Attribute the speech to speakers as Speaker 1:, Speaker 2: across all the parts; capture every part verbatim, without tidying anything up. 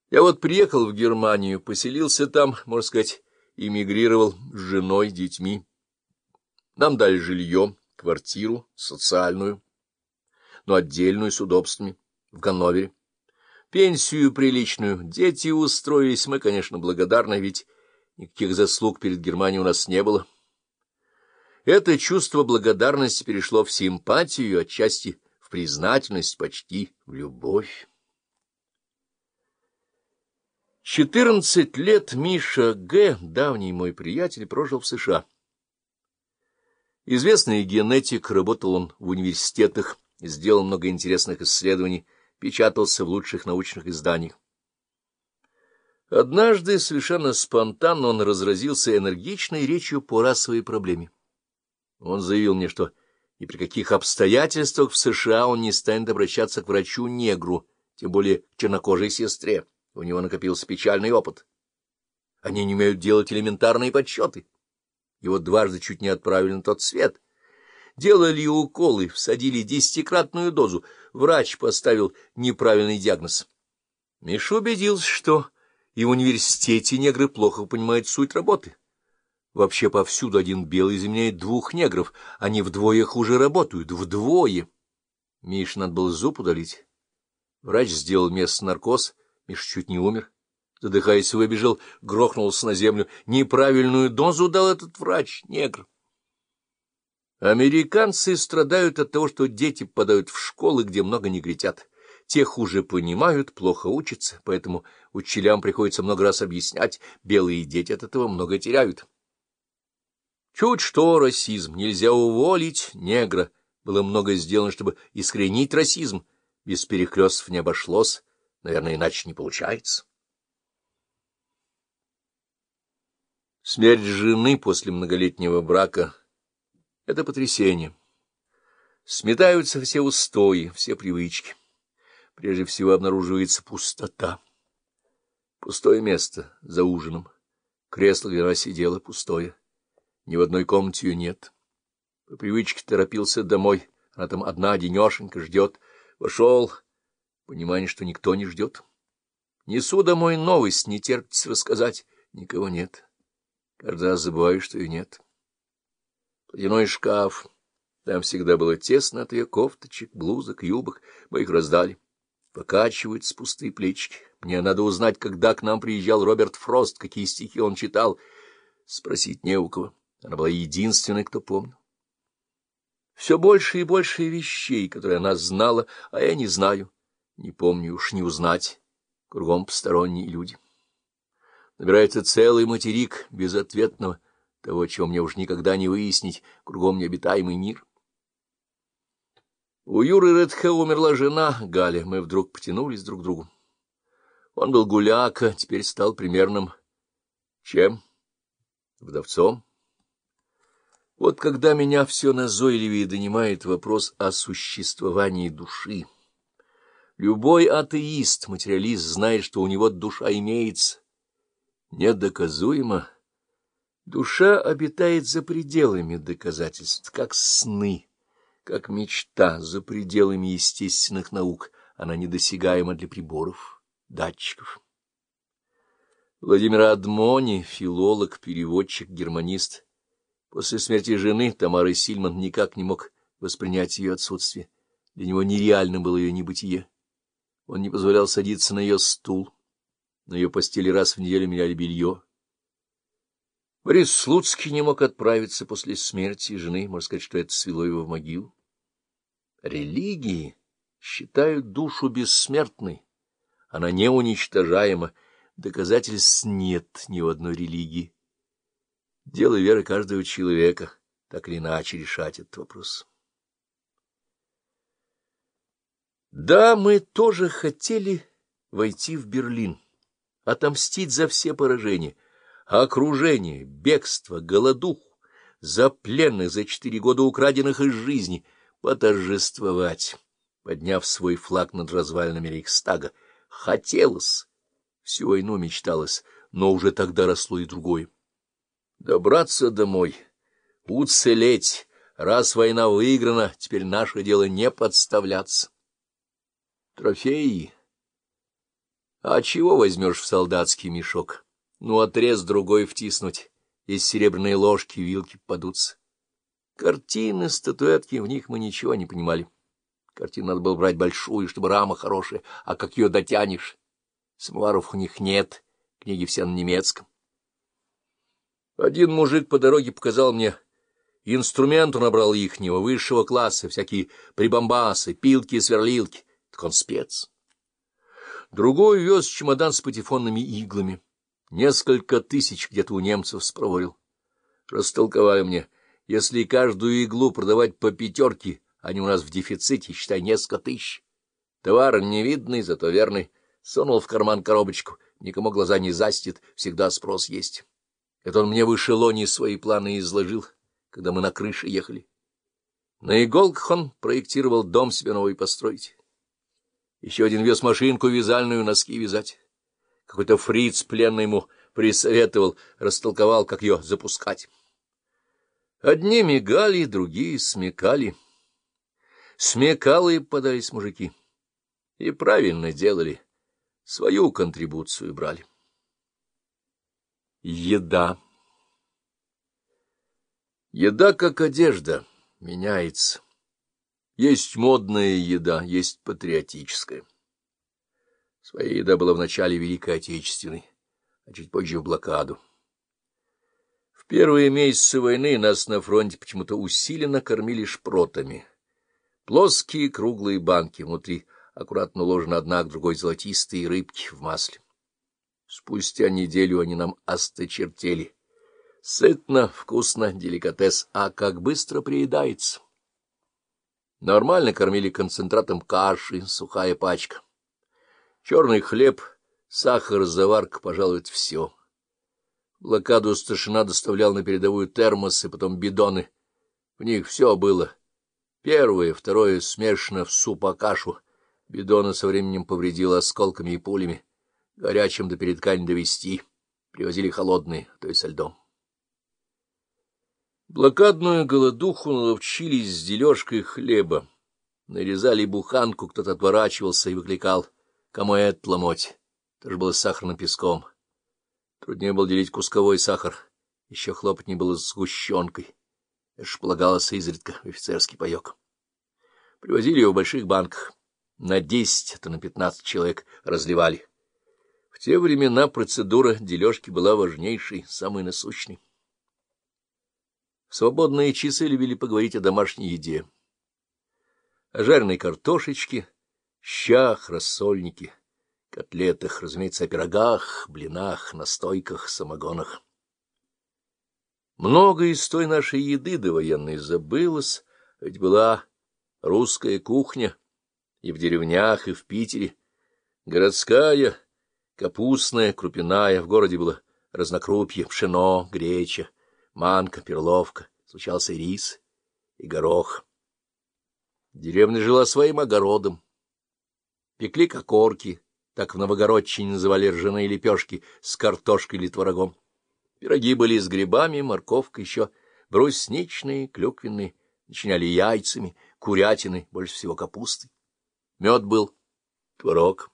Speaker 1: Я вот приехал в Германию, поселился там, можно сказать, эмигрировал с женой, детьми. Нам дали жилье, квартиру, социальную, но отдельную, с удобствами, в Ганновере. Пенсию приличную, дети устроились, мы, конечно, благодарны, ведь никаких заслуг перед Германией у нас не было. Это чувство благодарности перешло в симпатию, отчасти в признательность, почти в любовь. Четырнадцать лет Миша Г., давний мой приятель, прожил в США. Известный генетик, работал он в университетах, сделал много интересных исследований, печатался в лучших научных изданиях. Однажды, совершенно спонтанно, он разразился энергичной речью по расовой проблеме. Он заявил мне, что ни при каких обстоятельствах в США он не станет обращаться к врачу-негру, тем более к чернокожей сестре. У него накопился печальный опыт. Они не умеют делать элементарные подсчеты. Его дважды чуть не отправили на тот свет. Делали уколы, всадили десятикратную дозу. Врач поставил неправильный диагноз. Миша убедился, что и в университете негры плохо понимают суть работы. Вообще повсюду один белый заменяет двух негров. Они вдвое хуже работают. Вдвое. Мише надо было зуб удалить. Врач сделал местный наркоз. Миша чуть не умер. Задыхаясь, выбежал, грохнулся на землю. Неправильную дозу дал этот врач, негр. Американцы страдают от того, что дети попадают в школы, где много негритят. Те хуже понимают, плохо учатся, поэтому учителям приходится много раз объяснять. Белые дети от этого много теряют. Чуть что расизм, нельзя уволить негра. Было много сделано, чтобы искоренить расизм. Без перекрестов не обошлось. Наверное, иначе не получается. Смерть жены после многолетнего брака — это потрясение. Сметаются все устои, все привычки. Прежде всего обнаруживается пустота. Пустое место за ужином. Кресло, где она сидела, пустое. Ни в одной комнате ее нет. По привычке торопился домой. Она там одна, денешенька, ждет. Вошел. Понимание, что никто не ждет. Несу домой новость, не терпится рассказать. Никого нет. Каждый раз забываю, что ее нет. Платяной шкаф. Там всегда было тесно от ее кофточек, блузок, юбок. Мы их раздали. Покачиваются пустые плечики. Мне надо узнать, когда к нам приезжал Роберт Фрост, какие стихи он читал. Спросить не у кого. Она была единственной, кто помнил. Все больше и больше вещей, которые она знала, а я не знаю. Не помню, уж не узнать. Кругом посторонние люди. Набирается целый материк безответного, того, чего мне уж никогда не выяснить, кругом необитаемый мир. У Юры Редхе умерла жена Галя, мы вдруг потянулись друг к другу. Он был гуляка, теперь стал примерным... Чем? Вдовцом. Вот когда меня все назойливее донимает вопрос о существовании души. Любой атеист, материалист знает, что у него душа имеется. Недоказуемо. Душа обитает за пределами доказательств, как сны, как мечта, за пределами естественных наук. Она недосягаема для приборов, датчиков. Владимир Адмони, филолог, переводчик, германист, после смерти жены Тамары Сильман никак не мог воспринять ее отсутствие. Для него нереально было ее небытие. Он не позволял садиться на ее стул. На ее постели раз в неделю меняли белье. Борис Слуцкий не мог отправиться после смерти жены, можно сказать, что это свело его в могилу. Религии считают душу бессмертной. Она неуничтожаема. Доказательств нет ни в одной религии. Дело веры каждого человека, так или иначе решать этот вопрос. Да, мы тоже хотели войти в Берлин, отомстить за все поражения, окружение, бегство, голодуху, за пленных, за четыре года украденных из жизни, поторжествовать, подняв свой флаг над развалинами Рейхстага. Хотелось, всю войну мечталось, но уже тогда росло и другое. Добраться домой, уцелеть, раз война выиграна, теперь наше дело не подставляться. Трофеи. А чего возьмешь в солдатский мешок? Ну, отрез другой втиснуть, из серебряной ложки вилки попадутся. Картины, статуэтки, в них мы ничего не понимали. Картину надо было брать большую, чтобы рама хорошая, а как ее дотянешь? Самоваров у них нет, книги все на немецком. Один мужик по дороге показал мне инструмент, он набрал ихнего, высшего класса, всякие прибамбасы, пилки и сверлилки. Так он спец. Другой вез чемодан с патефонными иглами. Несколько тысяч где-то у немцев спроворил. Растолковали мне, если каждую иглу продавать по пятерке, они у нас в дефиците, считай, несколько тысяч. Товар невидный, зато верный. Сунул в карман коробочку, никому глаза не застит, всегда спрос есть. Это он мне в эшелоне свои планы изложил, когда мы на крыше ехали. На иголках он проектировал дом себе новый построить. Еще один вез машинку вязальную, носки вязать. Какой-то фриц пленный ему присоветовал, растолковал, как ее запускать. Одни мигали, другие смекали. Смекалые подались мужики. И правильно делали, свою контрибуцию брали. Еда. Еда, как одежда, меняется. Есть модная еда, есть патриотическая. Своя еда была в начале Великой Отечественной, а чуть позже в блокаду. В первые месяцы войны нас на фронте почему-то усиленно кормили шпротами. Плоские круглые банки, внутри аккуратно уложены одна к другой золотистые рыбки в масле. Спустя неделю они нам осточертели. Сытно, вкусно, деликатес, а как быстро приедается. Нормально кормили концентратом каши, сухая пачка. Черный хлеб, сахар, заварка, пожалуй, это все. Блокаду старшина доставлял на передовую термосы, потом бидоны. В них все было. Первое, второе смешано в суп-кашу. Бидоны со временем повредило осколками и пулями. Горячим до передка не довести. Привозили холодные, то есть со льдом. Блокадную голодуху наловчились с дележкой хлеба. Нарезали буханку, кто-то отворачивался и выкликал: кому это ломоть? Тоже было с сахарным песком. Труднее было делить кусковой сахар. Еще хлопотнее было с сгущенкой. Это ж полагалось изредка в офицерский паек. Привозили его в больших банках. На десять, а то на пятнадцать человек разливали. В те времена процедура дележки была важнейшей, самой насущной. В свободные часы любили поговорить о домашней еде. О жареной картошечке, щах, рассольнике, котлетах, разумеется, о пирогах, блинах, настойках, самогонах. Много из той нашей еды довоенной забылось, ведь была русская кухня и в деревнях, и в Питере. Городская, капустная, крупяная, в городе было разнокрупье, пшено, греча, манка, перловка, случался и рис, и горох. Деревня жила своим огородом. Пекли кокорки, так в Новогородчине называли ржаные лепешки с картошкой или творогом. Пироги были с грибами, морковкой, еще брусничные, клюквенные, начиняли яйцами, курятиной, больше всего капустой. Мед был, творог.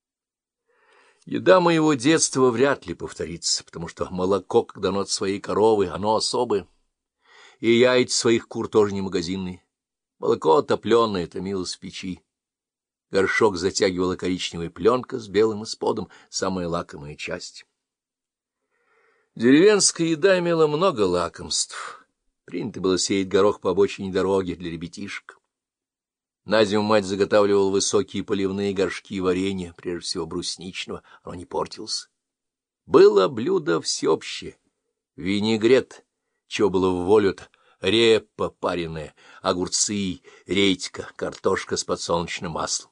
Speaker 1: Еда моего детства вряд ли повторится, потому что молоко, когда оно от своей коровы, оно особое. И яйца своих кур тоже не магазинные. Молоко топленое томилось в печи. Горшок затягивала коричневая пленка с белым исподом, самая лакомая часть. Деревенская еда имела много лакомств. Принято было сеять горох по обочине дороги для ребятишек. На зиму мать заготавливала высокие поливные горшки варенья, прежде всего брусничного, оно не портилось. Было блюдо всеобщее. Винегрет, чего было в волю-то, репа пареная, огурцы, редька, картошка с подсолнечным маслом.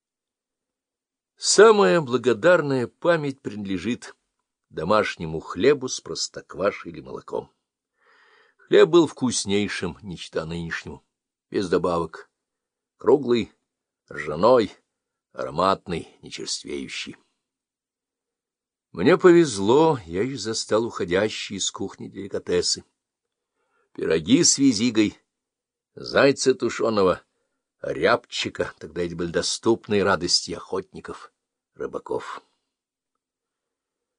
Speaker 1: Самая благодарная память принадлежит домашнему хлебу с простоквашей или молоком. Хлеб был вкуснейшим, не чета нынешнему, без добавок. Круглый, ржаной, ароматный, нечерствеющий. Мне повезло, я и застал уходящие из кухни деликатесы. Пироги с визигой, зайца тушеного, рябчика, тогда эти были доступные радости охотников, рыбаков.